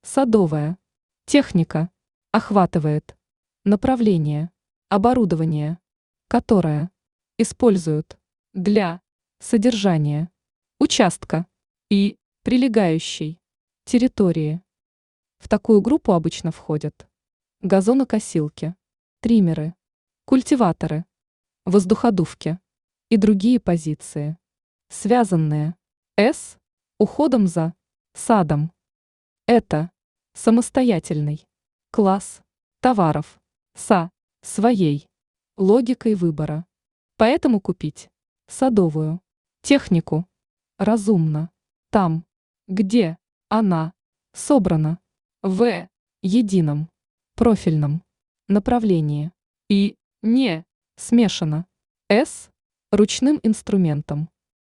Садовая. Техника. Охватывает. Направление. Оборудование. Которое. Используют. Для. Содержания. Участка. И. Прилегающей. Территории. В такую группу обычно входят газонокосилки, триммеры, культиваторы, воздуходувки и другие позиции, связанные с уходом за садом. Это самостоятельный класс товаров со своей логикой выбора. Поэтому купить садовую технику разумно там, где она собрана в едином профильном направлении и не смешана с ручным инструментом.